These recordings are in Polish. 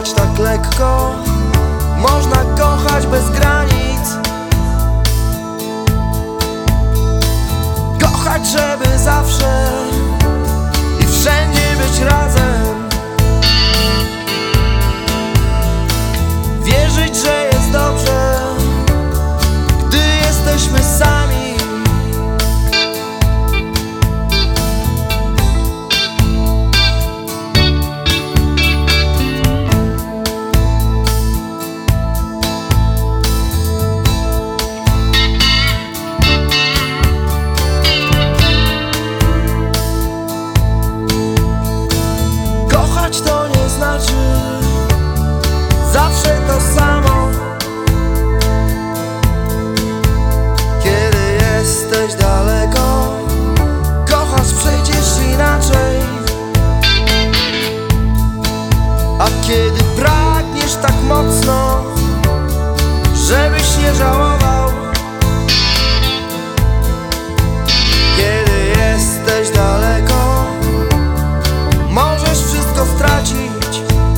kochać tak lekko, można kochać bez granic. Kochać, żeby zawsze i wszędzie być razem. Wierzyć, że jest dobrze, gdy jesteśmy sami. To nie znaczy zawsze to samo. Kiedy jesteś daleko, kochasz przecież inaczej. A kiedy pragniesz tak mocno, żebyś nie żałował. Kiedy jesteś daleko, możesz wszystko stracić.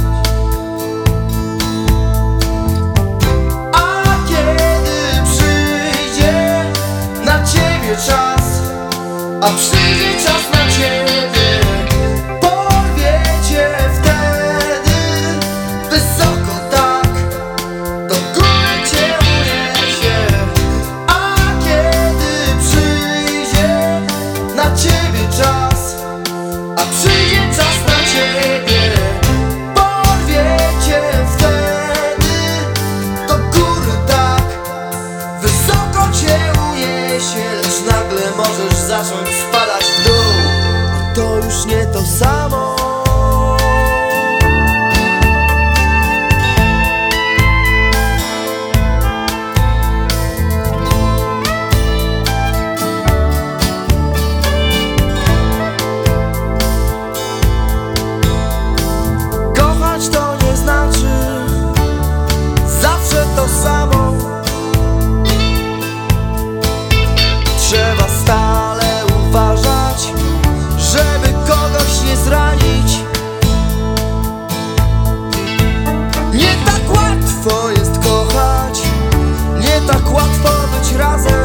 A kiedy przyjdzie na ciebie czas, a przyjdzie czas na ciebie, porwie cię wtedy wysoko tak, do góry cię uniesie. A kiedy przyjdzie na ciebie czas, a przyjdzie czas na ciebie, porwie cię wtedy do góry tak, wysoko cię uniesie. Lecz nagle możesz zacząć spadać w dół, a to już nie to samo. To nie znaczy zawsze to samo. Trzeba stale uważać, żeby kogoś nie zranić. Nie tak łatwo jest kochać, nie tak łatwo być razem.